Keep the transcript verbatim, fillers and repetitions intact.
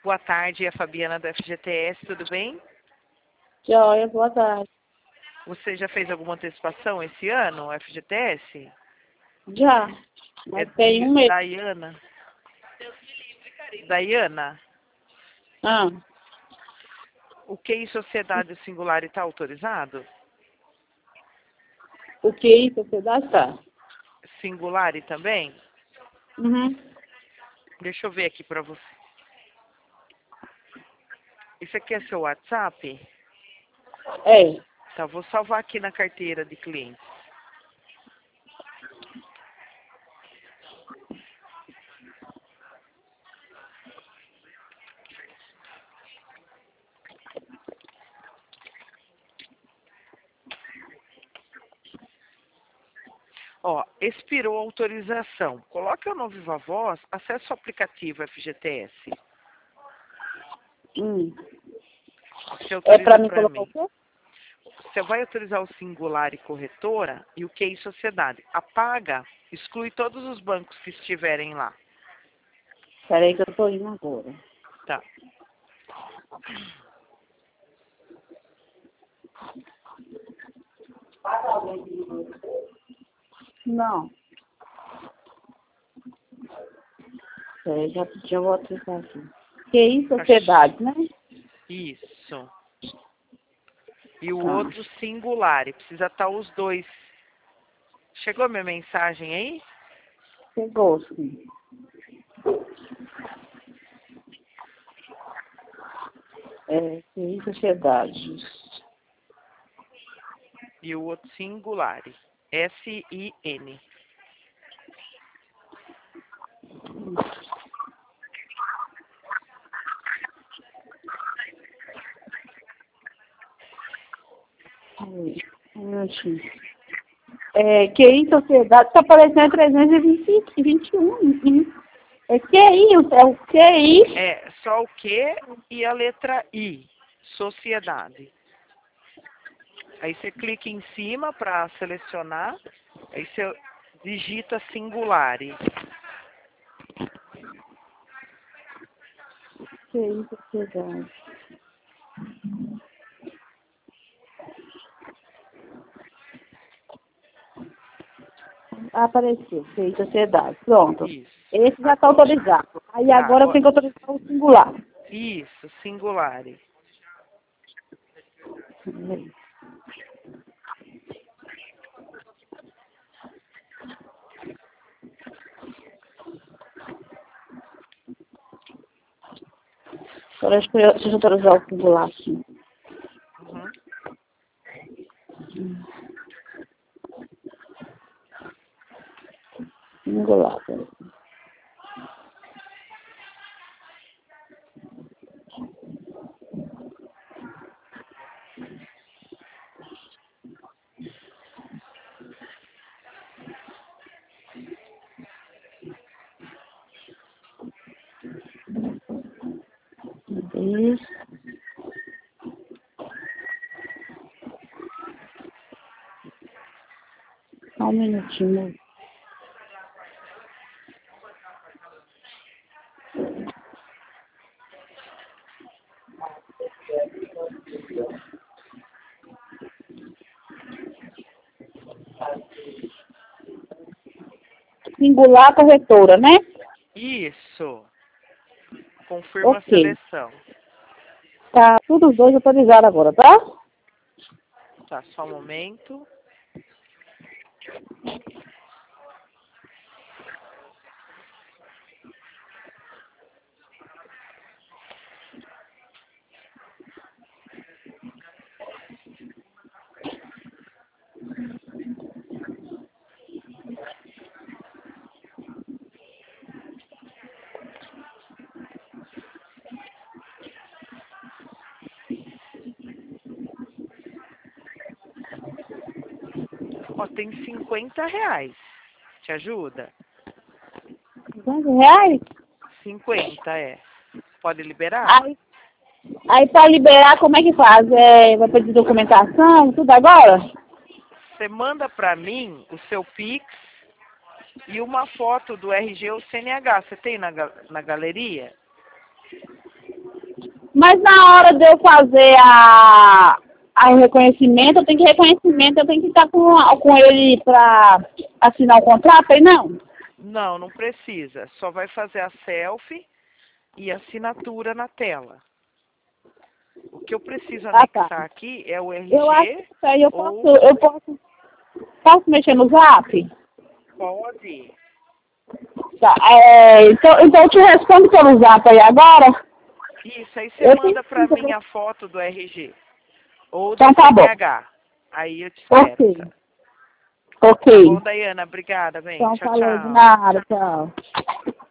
Boa tarde, é a Fabiana da F G T S, tudo bem? Joia, boa tarde. Você já fez alguma antecipação esse ano, F G T S? Já, mas É tem um mês. Daiana. Daiana, Ah, o Q I Sociedade Singular está autorizado? o que é isso? Você dá, tá? Singular também? Uhum. Deixa eu ver aqui para você. Isso aqui é seu WhatsApp? É, Tá, vou salvar aqui na carteira de clientes. Ó, expirou a autorização. Coloque o no Viva Voz, acesse o aplicativo F G T S. hum. Você É autoriza pra mim para colocar o mim. quê? Você vai autorizar o Singular e Corretora e o Q I Sociedade. Apaga, exclui todos os bancos que estiverem lá. Peraí que eu tô indo agora. Tá. Não. Peraí, já, já vou atualizar aqui. Que isso, sociedade, né? Isso. E o Tá. outro Singular. Precisa estar os dois. Chegou a minha mensagem aí? Chegou, sim. É, que isso, sociedade. E o outro Singular. S I N. Peraí, um minutinho. É, Q I Sociedade, tá aparecendo trezentos e vinte e um. É Q I, é o Q I. É só o Q e a letra I. Sociedade. Aí você clica em cima para selecionar. Aí você digita Singular. Q I Sociedade. Apareceu, Q I Sociedade. Pronto. Isso. Esse já está Agora, autorizado. Aí tá, agora eu agora, tenho que autorizar o singular. isso, Singular. Agora acho que eu- deixa eu autorizar o singular aqui. Uhum. Singular. Peraí. Isso. Só um minutinho. Singular corretora, né? Isso. Confirma a Ok. seleção. Tá tudo os dois autorizados agora, tá? Tá, só um momento. Ó, tem cinquenta reais. Te ajuda? cinquenta reais? cinquenta, é. Pode liberar? Aí, aí para liberar, como é que faz? É, vai pedir documentação, tudo agora? Você manda pra mim o seu Pix e uma foto do R G ou C N H. Você tem na, ga- na galeria? Mas na hora de eu fazer a, a reconhecimento, eu tenho que reconhecimento, eu tenho que estar com, com ele para assinar o contrato, aí não? Não, não precisa. Só vai fazer a selfie e a assinatura na tela. O que eu preciso Ah, anexar tá. aqui é o R Eu acho G. que isso aí eu ou... posso, eu posso, posso mexer no zap? Pode. Tá, é, então, então eu te respondo pelo zap aí agora? Isso, aí você Eu manda pra preciso. mim a foto do R G. Ou do Então tá bom. C N H. Aí eu te espero. Ok. Tá, Ok. tá bom, Daiana? Obrigada, bem. Então Tchau, falou de tchau. nada, tchau.